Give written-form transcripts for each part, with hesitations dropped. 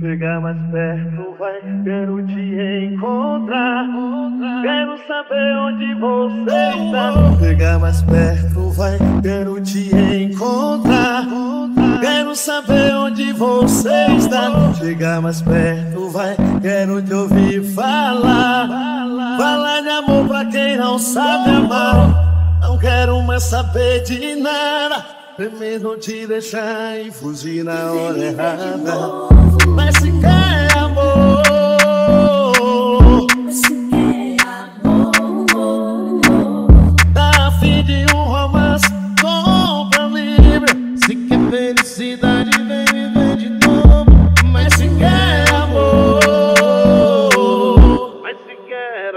Chega mais perto, vai, quero te encontrar. Quero saber onde você está. Chega mais perto, vai, quero te encontrar. Quero saber onde você está. Chega mais perto, vai, quero te ouvir falar. Falar de amor pra quem não sabe amar. Não quero mais saber de nada. Primeiro te deixar e fugir na hora errada. Mas se quer amor, tá a fim de um romance, compra livre. Se quer felicidade, vem viver de novo. Mas se quer amor, mas se quer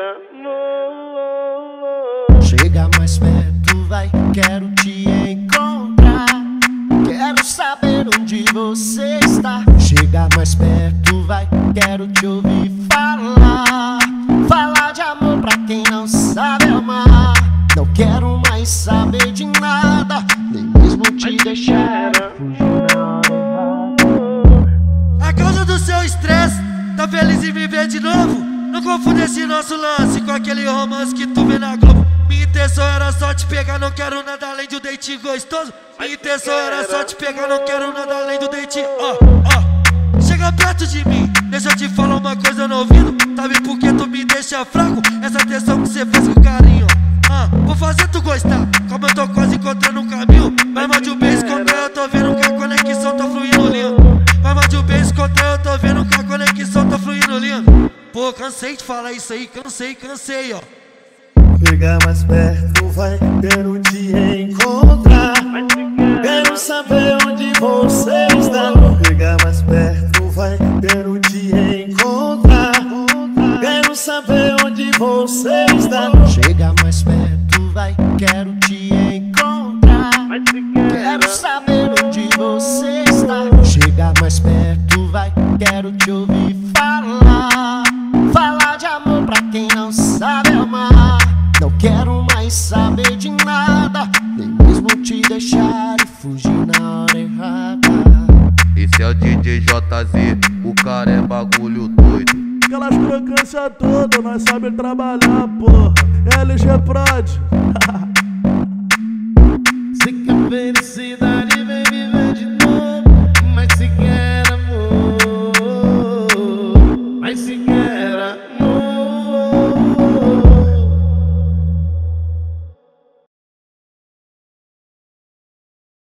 amor. Chega mais perto, vai, quero te encontrar. Quero saber onde você está. Chega mais perto, vai, quero te ouvir falar. Falar de amor pra quem não sabe amar. Não quero mais saber de nada, nem mesmo te deixar fugir na hora errada. A causa do seu estresse, tá feliz em viver de novo? Não confunde esse nosso lance com aquele romance que tu vê na Globo. Minha intenção era só te pegar, não quero nada além de um date gostoso. Minha intenção era só te pegar, não quero nada além do date. Chega perto de mim, deixa eu te falar uma coisa no ouvido. Sabe por que tu me deixa fraco? Essa atenção que cê fez com carinho. Vou fazer tu gostar, como eu tô quase encontrando um caminho. Vai mais de um beijo contra eu tô vendo que a conexão tá fluindo lindo. Vai mais de um beijo contra eu tô vendo que a conexão tá fluindo lindo. Pô, cansei de falar isso aí, cansei, ó. Chega mais perto, vai, quero te encontrar. Quero saber onde você está. Chega mais perto, vai, quero te encontrar. Quero saber onde você está. Chega mais perto, vai, quero te encontrar. Quero saber onde você está. Chega mais perto, vai, quero te ouvir falar. Falar de amor pra quem não sabe amar. Não quero mais saber de nada, nem mesmo te deixar e fugir na hora errada. Esse é o DJ JZ, o cara é bagulho doido. Aquelas crocâncias todas, nós sabe trabalhar, porra. LG Prod. Se quer ver